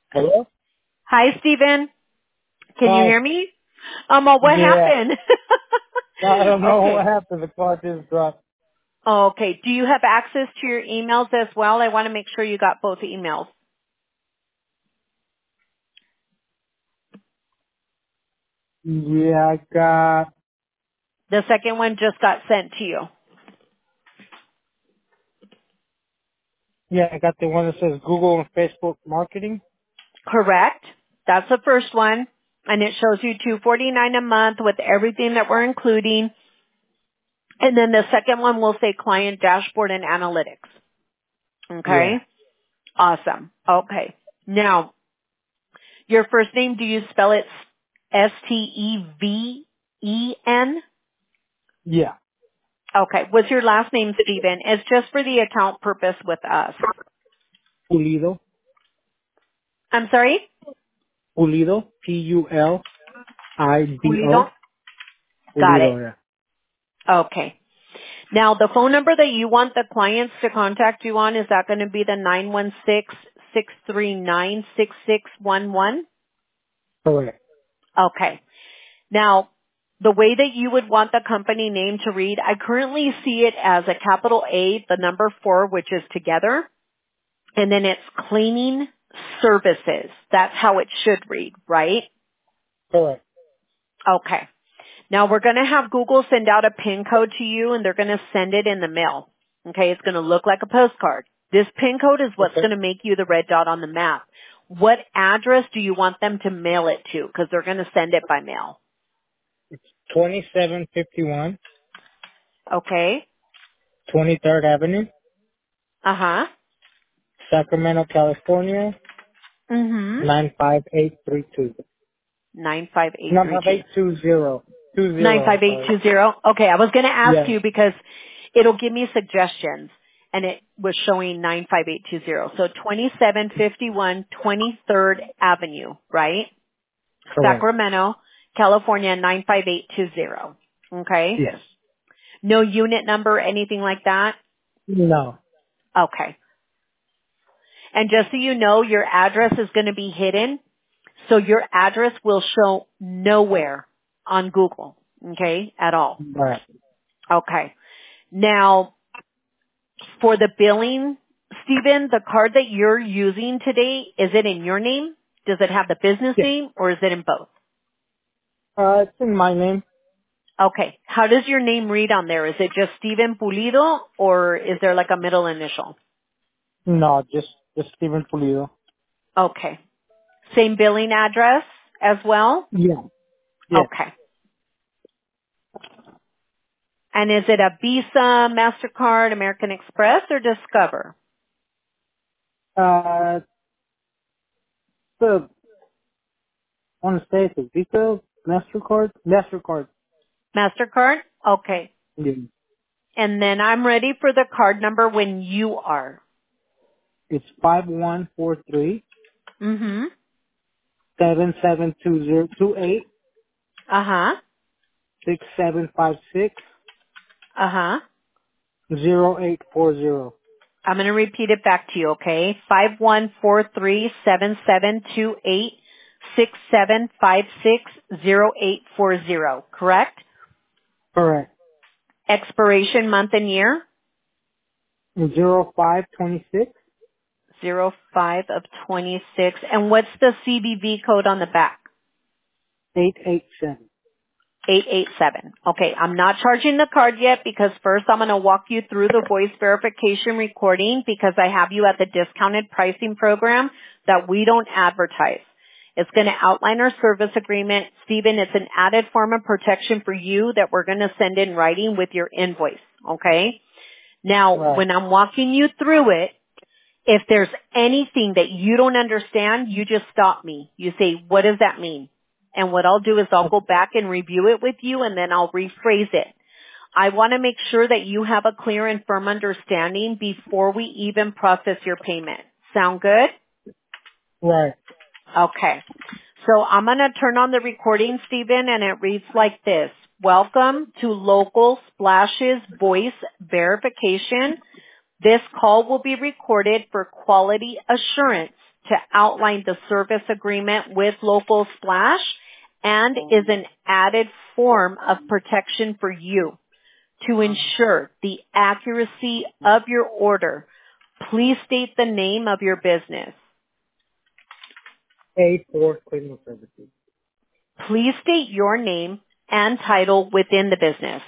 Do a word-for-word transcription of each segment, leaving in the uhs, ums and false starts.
Hello? Hi, Stephen. Can you Hi. hear me? Um, uh, what Yeah. happened? I don't know what Okay. happened. The car just dropped. Okay. Do you have access to your emails as well? I want to make sure you got both emails. Yeah, I got, The second one just got sent to you. yeah, I got the one that says Google and Facebook marketing. Correct. That's the first one. And it shows you two forty-nine a month with everything that we're including. And then the second one will say client dashboard and analytics. Okay. Yeah. Awesome. Okay. Now, your first name, do you spell it S T E V E N? Yeah. Okay. What's your last name, Stephen? It's just for the account purpose with us. Pulido. I'm sorry? Pulido. P U L I D O. Pulido? Got it. Pulido, yeah. Okay. Now, the phone number that you want the clients to contact you on, is that going to be the nine one six, six three nine, six six one one? Correct. Okay. Now, the way that you would want the company name to read, I currently see it as a capital A, the number four, which is together, and then it's cleaning services. That's how it should read, right? Correct. Okay. Now we're going to have Google send out a PIN code to you and they're going to send it in the mail. Okay. It's going to look like a postcard. This PIN code is what's Okay. going to make you the red dot on the map. What address do you want them to mail it to? Because they're going to send it by mail. twenty-seven fifty-one, Okay. twenty-third Avenue, Uh-huh. Sacramento, California, Mm-hmm. nine five eight three two. nine five eight nine three five two. eight two zero. Two nine zero, I'm five eight sorry. two zero. Okay, I was going to ask Yeah. you because it'll give me suggestions, and it was showing nine five eight two zero. So twenty-seven fifty-one twenty-third Avenue, right? Correct. Sacramento, California nine five eight two zero. Okay? Yes. No unit number, anything like that? No. Okay. And just so you know, your address is going to be hidden, so your address will show nowhere on Google, okay, at all. Right. Okay. Now, for the billing, Stephen, the card that you're using today, is it in your name? Does it have the business Yes. name or is it in both? Uh, it's in my name. Okay. How does your name read on there? Is it just Stephen Pulido or is there like a middle initial? No, just just Steven Pulido. Okay. Same billing address as well? Yeah. Yes. Okay. And is it a Visa, MasterCard, American Express, or Discover? Uh, the I want to say it's a Visa, Mastercard, Mastercard. MasterCard? Okay. Yeah. And then I'm ready for the card number when you are. It's five one four three Mm-hmm. seven seven two zero two eight Uh-huh. six seven five six Uh-huh. zero eight four zero. I'm going to repeat it back to you, okay? Five one four three seven seven two eight six seven five six zero eight four zero, correct? Correct. Expiration month and year? Zero five twenty six Zero five of twenty-six. And what's the C V V code on the back? eight eight seven. eight eight seven. Okay, I'm not charging the card yet because first I'm going to walk you through the voice verification recording because I have you at the discounted pricing program that we don't advertise. It's going to outline our service agreement. Stephen, it's an added form of protection for you that we're going to send in writing with your invoice. Okay? Now, Right. when I'm walking you through it, if there's anything that you don't understand, you just stop me. You say, what does that mean? And what I'll do is I'll go back and review it with you and then I'll rephrase it. I want to make sure that you have a clear and firm understanding before we even process your payment. Sound good? Right. Okay. So I'm going to turn on the recording, Stephen, and it reads like this. Welcome to Local Splashes Voice Verification. This call will be recorded for quality assurance to outline the service agreement with Local Splash and is an added form of protection for you to ensure the accuracy of your order. Please state the name of your business. A four Cleaning Services. Please state your name and title within the business.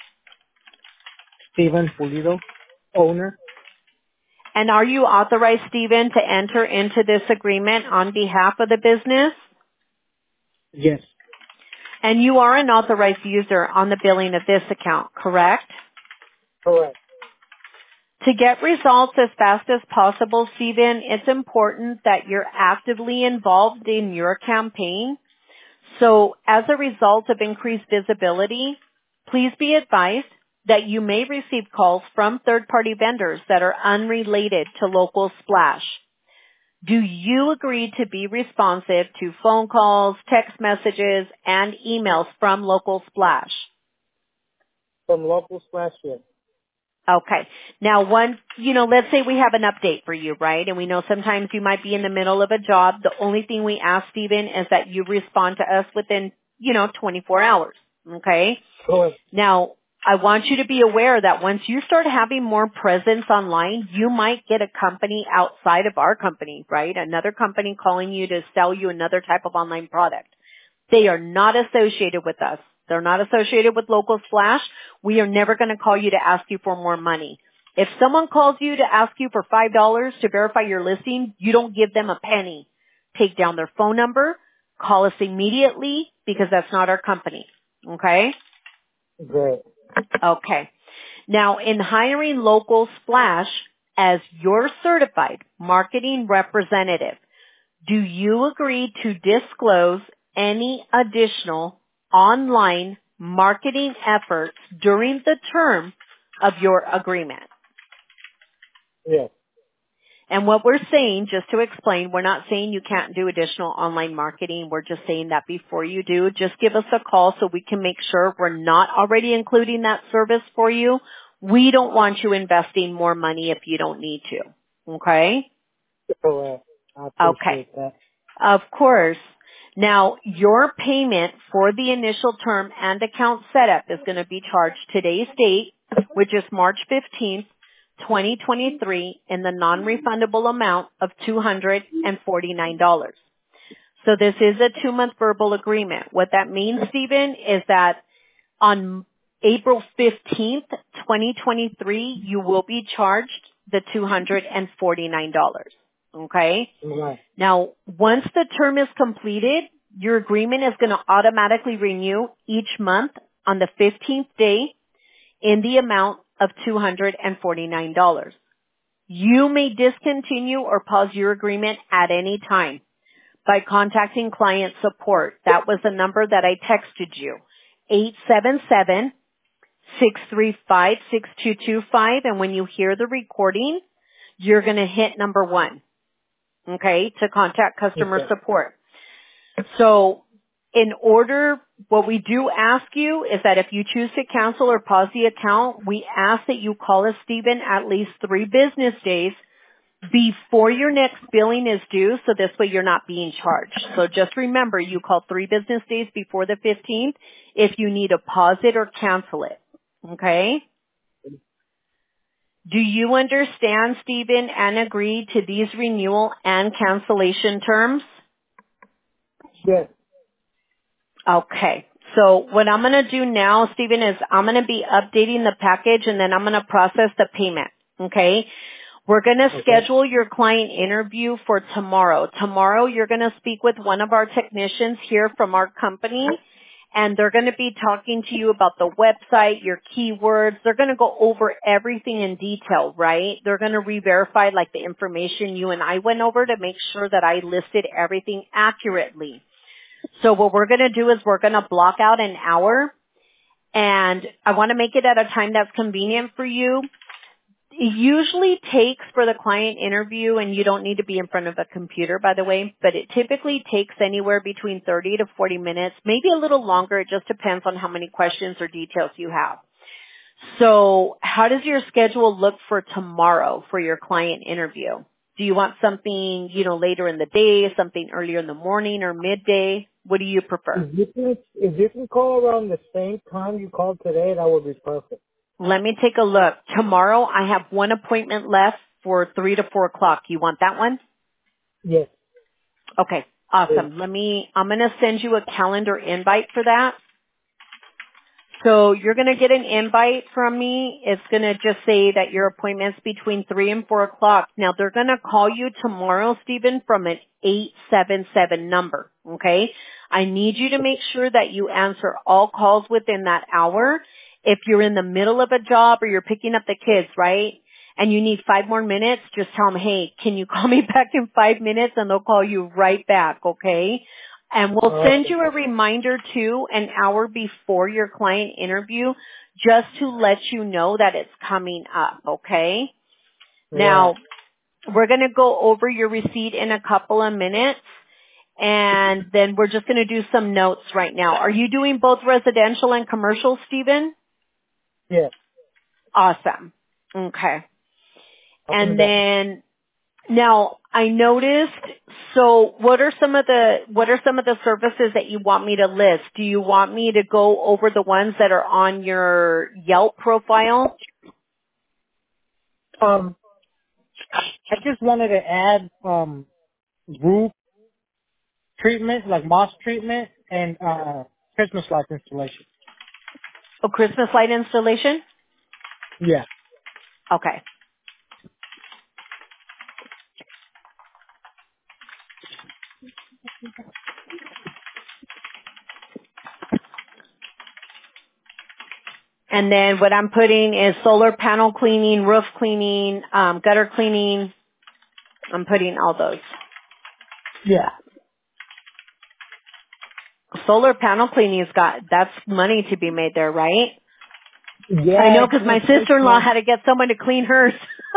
Steven Pulido, owner. And are you authorized, Stephen, to enter into this agreement on behalf of the business? Yes. And you are an authorized user on the billing of this account, correct? Correct. To get results as fast as possible, Stephen, it's important that you're actively involved in your campaign. So as a result of increased visibility, please be advised that you may receive calls from third-party vendors that are unrelated to Local Splash. Do you agree to be responsive to phone calls, text messages, and emails from Local Splash? From Local Splash, yes. Okay. Now, one, you know, let's say we have an update for you, right? And we know sometimes you might be in the middle of a job. The only thing we ask, Stephen, is that you respond to us within, you know, twenty-four hours. Okay? Correct. Now, I want you to be aware that once you start having more presence online, you might get a company outside of our company, right? Another company calling you to sell you another type of online product. They are not associated with us. They're not associated with Local Splash. We are never going to call you to ask you for more money. If someone calls you to ask you for five dollars to verify your listing, you don't give them a penny. Take down their phone number, call us immediately because that's not our company. Okay? Great. Okay. Now, in hiring Local Splash as your certified marketing representative, do you agree to disclose any additional online marketing efforts during the term of your agreement? Yes. And what we're saying, just to explain, we're not saying you can't do additional online marketing. We're just saying that before you do, just give us a call so we can make sure we're not already including that service for you. We don't want you investing more money if you don't need to. Okay? Correct. I Okay. appreciate that. Of course. Now, your payment for the initial term and account setup is going to be charged today's date, which is March fifteenth, twenty twenty-three, in the non-refundable amount of two hundred forty-nine dollars. So this is a two-month verbal agreement. What that means, Stephen, is that on April fifteenth, twenty twenty-three, you will be charged the two hundred forty-nine dollars. Okay? Right. Now, once the term is completed, your agreement is going to automatically renew each month on the fifteenth day in the amount of two hundred forty-nine dollars. You may discontinue or pause your agreement at any time by contacting client support. That was the number that I texted you, eight seven seven, six three five, six two two five. And when you hear the recording, you're going to hit number one. Okay, to contact customer Okay. support. So in order, what we do ask you is that if you choose to cancel or pause the account, we ask that you call us, Stephen, at least three business days before your next billing is due, so this way you're not being charged. So just remember, you call three business days before the fifteenth if you need to pause it or cancel it. Okay? Do you understand, Stephen, and agree to these renewal and cancellation terms? Yes. Okay. So what I'm going to do now, Stephen, is I'm going to be updating the package and then I'm going to process the payment. Okay? We're going to Okay. schedule your client interview for tomorrow. Tomorrow you're going to speak with one of our technicians here from our company, and they're going to be talking to you about the website, your keywords. They're going to go over everything in detail, right? They're going to re-verify like the information you and I went over to make sure that I listed everything accurately. So what we're going to do is we're going to block out an hour, and I want to make it at a time that's convenient for you. It usually takes for the client interview, and you don't need to be in front of a computer, by the way, but it typically takes anywhere between thirty to forty minutes, maybe a little longer. It just depends on how many questions or details you have. So how does your schedule look for tomorrow for your client interview? Do you want something, you know, later in the day, something earlier in the morning or midday? What do you prefer? If you can, if you can call around the same time you called today, that would be perfect. Let me take a look. Tomorrow I have one appointment left for three to four o'clock. You want that one? Yes. Okay. Yes. Awesome. Let me, I'm going to send you a calendar invite for that. So you're going to get an invite from me. It's going to just say that your appointment's between three and four o'clock. Now they're going to call you tomorrow, Stephen, from an eight seven seven number. Okay. I need you to make sure that you answer all calls within that hour. If you're in the middle of a job or you're picking up the kids, right? And you need five more minutes, just tell them, hey, can you call me back in five minutes? And they'll call you right back. Okay. And we'll send Okay. you a reminder too an hour before your client interview just to let you know that it's coming up, okay? Right. Now, we're going to go over your receipt in a couple of minutes and then we're just going to do some notes right now. Are you doing both residential and commercial, Stephen? Yes. Awesome. Okay. I can do And that. then now, I noticed, so what are some of the, what are some of the services that you want me to list? Do you want me to go over the ones that are on your Yelp profile? Um, I just wanted to add um roof treatment, like moss treatment, and uh Christmas light installation. Oh, Christmas light installation? Yeah. Okay. And then what I'm putting is solar panel cleaning, roof cleaning, um, gutter cleaning. I'm putting all those. Yeah. Solar panel cleaning's got, that's money to be made there, right? I Yeah. know It's, because my it's, it's sister-in-law like had to get someone to clean hers.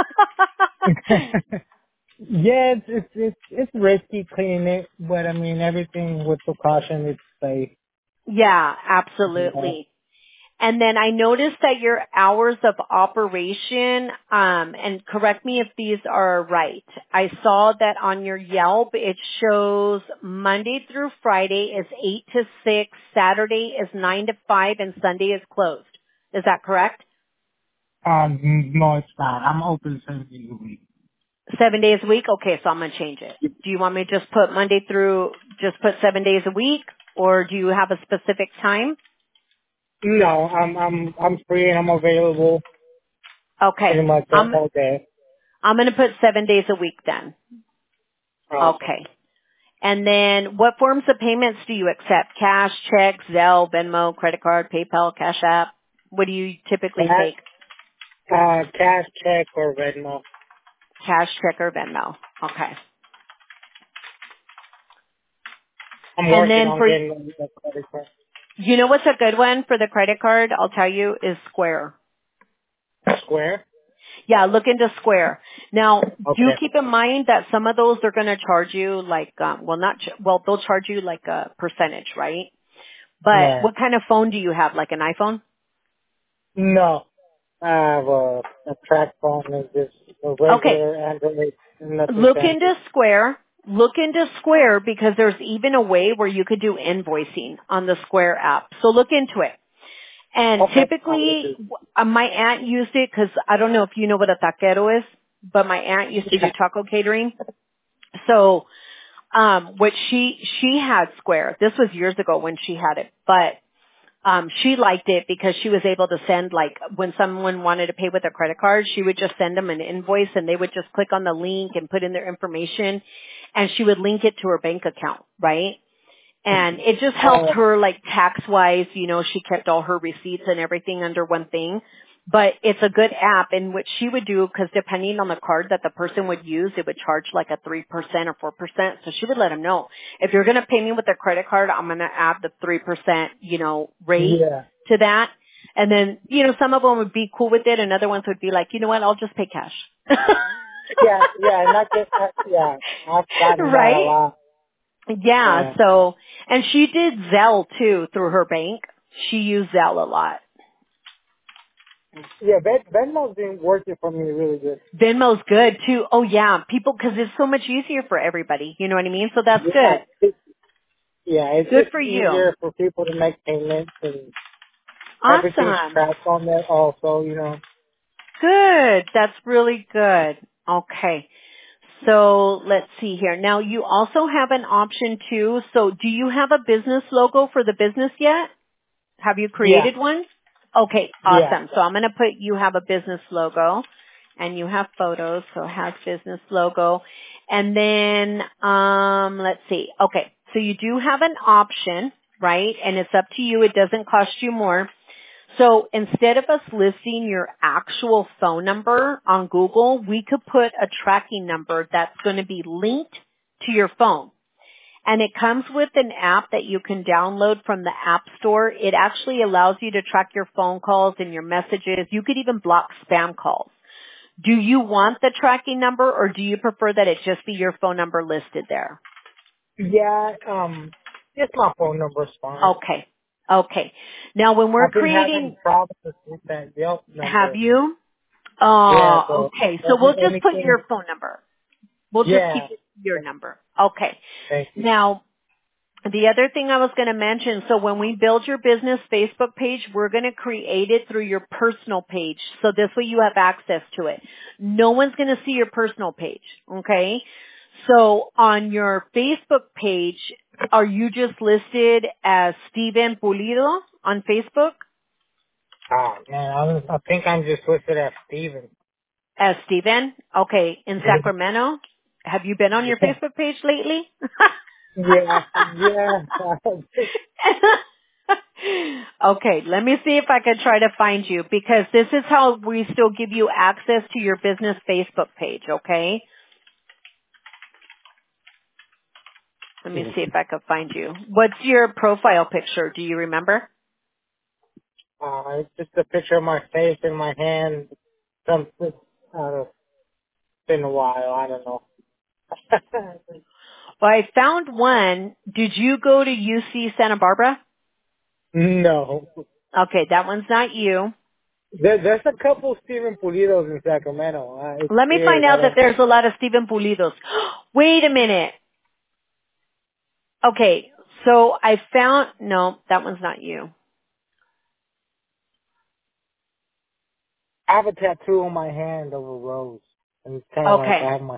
yeah, it's, it's it's it's risky cleaning it, but I mean everything with precaution is safe. Yeah, You know? absolutely. And then I noticed that your hours of operation, um, and correct me if these are right. I saw that on your Yelp it shows Monday through Friday is eight to six, Saturday is nine to five, and Sunday is closed. Is that correct? Um, no, it's not. I'm open seven days a week. Seven days a week? Okay, so I'm going to change it. Do you want me to just put Monday through, just put seven days a week, or do you have a specific time? No, I'm I'm I'm free and I'm available Okay. pretty much I'm, all day. I'm going to put seven days a week then. Awesome. Okay. And then what forms of payments do you accept? Cash, check, Zelle, Venmo, credit card, PayPal, Cash App? What do you typically Cash, take? uh, cash check or Venmo. Cash, check, or Venmo. Okay. I'm And working then on for, getting the credit card. you know what's a good one for the credit card? I'll tell you is Square. Square. Yeah, look into Square. Now, do Okay. keep in mind that some of those are going to charge you like, um, well not, ch- well they'll charge you like a percentage, right? But Yeah. what kind of phone do you have? Like an iPhone? No, I have a, a track phone. It's just a Okay. regular Android, nothing Look into fancy. Square. Look into Square because there's even a way where you could do invoicing on the Square app. So look into it. And Okay. I will typically, do. uh, my aunt used it because I don't know if you know what a taquero is, but my aunt used to do Yeah. taco catering. So, um, what she, she had Square. This was years ago when she had it, but um she liked it because she was able to send like when someone wanted to pay with a credit card, she would just send them an invoice and they would just click on the link and put in their information and she would link it to her bank account, right? And it just helped Uh, her like tax wise, you know, she kept all her receipts and everything under one thing. But it's a good app and what she would do, because depending on the card that the person would use, it would charge like a three percent or four percent. So she would let them know, if you're going to pay me with a credit card, I'm going to add the three percent, you know, rate yeah. to that. And then, you know, some of them would be cool with it and other ones would be like, you know what, I'll just pay cash. Yeah, yeah, not just, uh, yeah, I've gotten that a Right? lot. Yeah, Yeah. so, and she did Zelle too through her bank. She used Zelle a lot. Yeah, Ven- Venmo's been working for me really good. Venmo's good too. Oh yeah, people, cause it's so much easier for everybody. You know what I mean? So that's Yeah, good. it, yeah, it's Good just for you. easier for people to make payments and everything's Awesome. tracked on there also, you know. Good. That's really good. Okay. So let's see here. Now you also have an option too. So do you have a business logo for the business yet? Have you Yeah, created one? Okay, yeah. awesome. So I'm going to put you have a business logo and you have photos, so it has business logo. And then, um, let's see. Okay, so you do have an option, right? And it's up to you. It doesn't cost you more. So instead of us listing your actual phone number on Google, we could put a tracking number that's going to be linked to your phone. And it comes with an app that you can download from the App Store. It actually allows you to track your phone calls and your messages. You could even block spam calls. Do you want the tracking number or do you prefer that it just be your phone number listed there? Yeah, um, just my phone number's fine. Okay. Okay. Now when we're I've been having creating, problems with that Yelp have number. you? Yeah, Oh, so okay. So we'll any- just put anything, your phone number. We'll just keep yeah. it your number. Okay. Thank you. Now, the other thing I was going to mention, so when we build your business Facebook page, we're going to create it through your personal page. So this way you have access to it. No one's going to see your personal page, okay? So on your Facebook page, are you just listed as Steven Pulido on Facebook? Ah, man, I, was, I think I'm just listed as Steven. As Steven? Okay. In Sacramento? Have you been on your Yeah, Facebook page lately? yeah, yeah. Okay, let me see if I can try to find you because this is how we still give you access to your business Facebook page, okay? Let me see if I can find you. What's your profile picture? Do you remember? Uh, it's just a picture of my face and my hand. Some, uh, it's been a while. I don't know. Well, I found one. Did you go to U C Santa Barbara? no. Okay, that one's not you. There, there's a couple Steven Pulidos in Sacramento. Uh, it's Let me find weird. I out that don't. there's a lot of Steven Pulidos. Wait a minute. Okay, so I found, no, that one's not you. I have a tattoo on my hand of a rose, and it's kind of like Okay. I have my.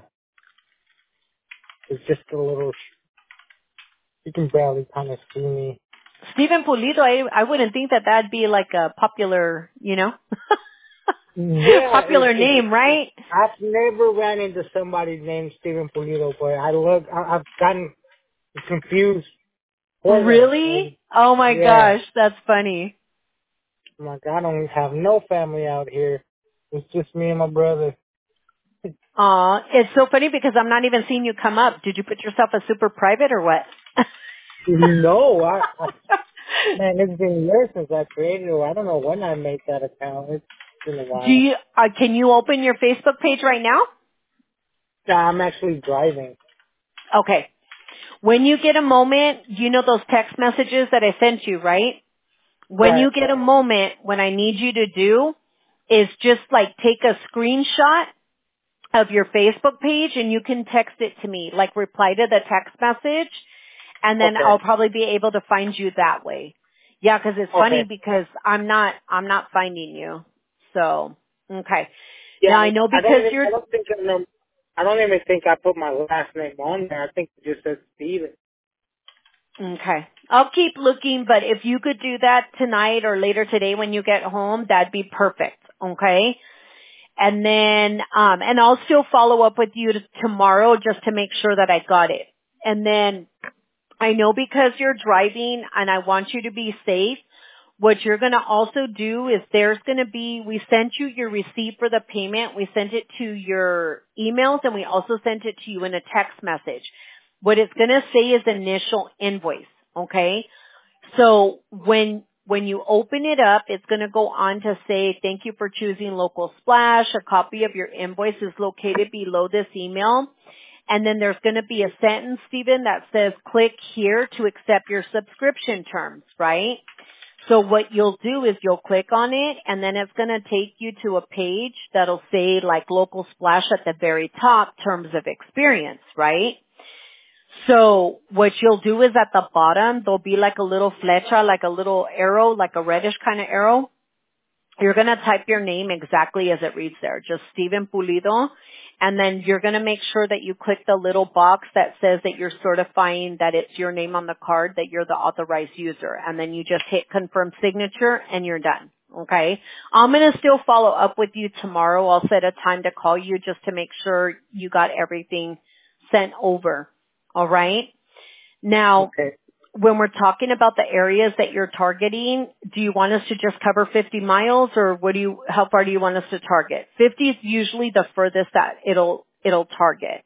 It's just a little. You can barely kind of see me. Stephen Pulido, I, I wouldn't think that that'd be like a popular, you know, Yeah, it, popular it, name, right? I've never ran into somebody named Steven Pulido, but I look. I, I've gotten confused for them. And Really? Oh my yeah, gosh, that's funny. I'm like, I don't have no family out here. It's just me and my brother. Aw, it's so funny because I'm not even seeing you come up. Did you put yourself as super private or what? No, I, I man, it's been years since I created it. I don't know when I made that account. It's been a Do while. you, uh, can you open your Facebook page right now? Yeah, I'm actually driving. Okay. When you get a moment, you know those text messages that I sent you, right? When Right. you get a moment, what I need you to do is just like take a screenshot of your Facebook page and you can text it to me, like reply to the text message and then Okay. I'll probably be able to find you that way. Yeah, 'cause it's funny Okay. because I'm not, I'm not finding you. So, okay. Yeah, Now I know I don't. because Even, you're, I don't think I know. I don't even think I put my last name on there. I think it just says Steven. okay. I'll keep looking, but if you could do that tonight or later today when you get home, that'd be perfect. Okay. And then, um, and I'll still follow up with you t- tomorrow just to make sure that I got it. And then I know because you're driving and I want you to be safe, what you're going to also do is there's going to be, we sent you your receipt for the payment. We sent it to your emails and we also sent it to you in a text message. What it's going to say is initial invoice. Okay. So when when you open it up, it's going to go on to say, thank you for choosing Local Splash. A copy of your invoice is located below this email. And then there's going to be a sentence, Stephen, that says click here to accept your subscription terms, right? So what you'll do is you'll click on it and then it's going to take you to a page that'll say like local splash at the very top, terms of experience, right? So what you'll do is at the bottom, there'll be like a little flecha, like a little arrow, like a reddish kind of arrow. You're going to type your name exactly as it reads there, just Steven Pulido. And then you're going to make sure that you click the little box that says that you're certifying that it's your name on the card, that you're the authorized user. And then you just hit confirm signature and you're done. Okay. I'm going to still follow up with you tomorrow. I'll set a time to call you just to make sure you got everything sent over. All right. Now, Okay. when we're talking about the areas that you're targeting, do you want us to just cover fifty miles or what do you, how far do you want us to target? fifty is usually the furthest that it'll, it'll target.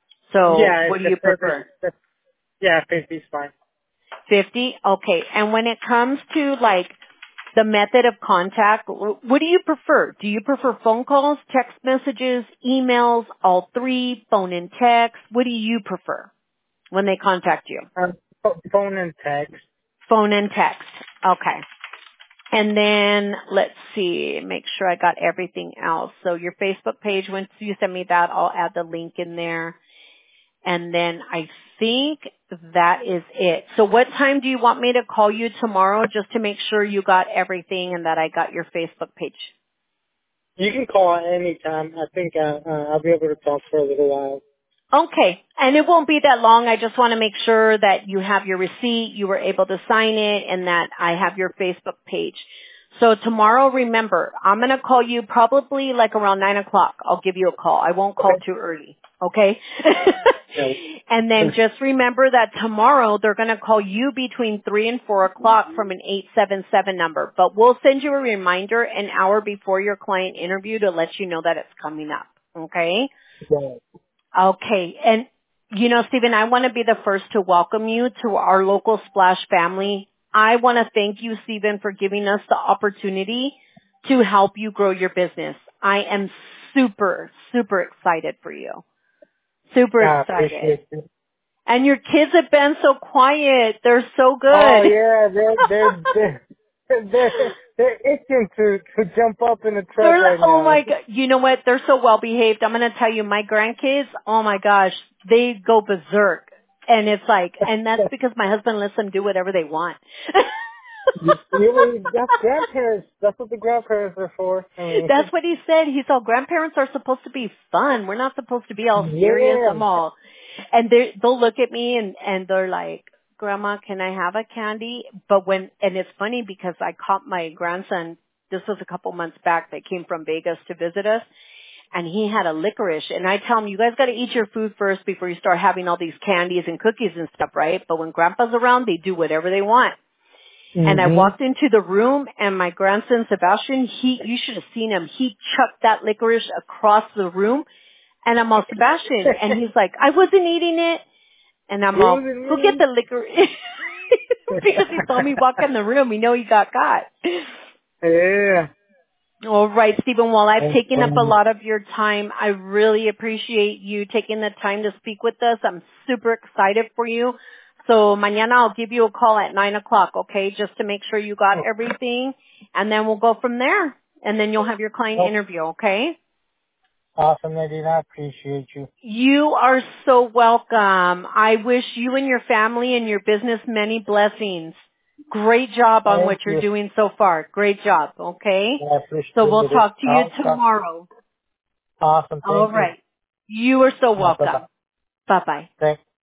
So Yeah, what it's do the you furthest. prefer? The, yeah, fifty's fine. fifty? Okay. And when it comes to like the method of contact, wh- what do you prefer? Do you prefer phone calls, text messages, emails, all three, phone and text? What do you prefer when they contact you? Um, ph- phone and text. Phone and text. Okay. And then let's see, make sure I got everything else. So your Facebook page, once you send me that, I'll add the link in there. And then I think that is it. So what time do you want me to call you tomorrow just to make sure you got everything and that I got your Facebook page? You can call at any time. I think uh, uh, I'll be able to talk for a little while. Okay. And it won't be that long. I just want to make sure that you have your receipt, you were able to sign it, and that I have your Facebook page. So tomorrow, remember, I'm going to call you probably like around nine o'clock. I'll give you a call. I won't call Okay. too early. Okay? Yeah. And then just remember that tomorrow they're going to call you between three and four o'clock from an eight seven seven number. But we'll send you a reminder an hour before your client interview to let you know that it's coming up. Okay? Yeah. Okay. And, you know, Stephen, I want to be the first to welcome you to our local Splash family. I want to thank you, Stephen, for giving us the opportunity to help you grow your business. I am super, super excited for you. Super I excited. appreciate it. And your kids have been so quiet. They're so Oh good. yeah, they're they're they're they're, they're itching to to jump up in the truck They're like, right oh now. my god, you know what? They're so well behaved. I'm going to tell you, my grandkids, oh my gosh, they go berserk. And it's like, and that's because my husband lets them do whatever they want. you, you, that's grandparents. That's what the grandparents are for. I mean, That's what he said. He said, grandparents are supposed to be fun. We're not supposed to be all serious. I'm yeah. all, and they they'll look at me and and they're like, Grandma, can I have a candy? But when, and it's funny because I caught my grandson. This was a couple months back. They came from Vegas to visit us, and he had a licorice. And I tell him, you guys got to eat your food first before you start having all these candies and cookies and stuff, right? But when Grandpa's around, they do whatever they want. And I Mhm. walked into the room and my grandson Sebastian, he, you should have seen him. He chucked that licorice across the room and I'm all, Sebastian, and he's like, I wasn't eating it. And I'm It all, wasn't go get me. the licorice. Because he saw me walk in the room. He know he got caught. yeah. All right, Stephen, while I've That's taken up a funny. lot of your time, I really appreciate you taking the time to speak with us. I'm super excited for you. So mañana I'll give you a call at nine o'clock, okay, just to make sure you got Oh, everything, and then we'll go from there. And then you'll have your client oh, interview, okay? awesome, Nadine. I appreciate you. You are so welcome. I wish you and your family and your business many blessings. Great job on what Thank you're you. doing so far. Great job, okay? I So appreciate we'll it. talk to you I'll talk. tomorrow. Awesome. All Thank you. right. You are so Bye bye. welcome. Bye-bye. Thanks.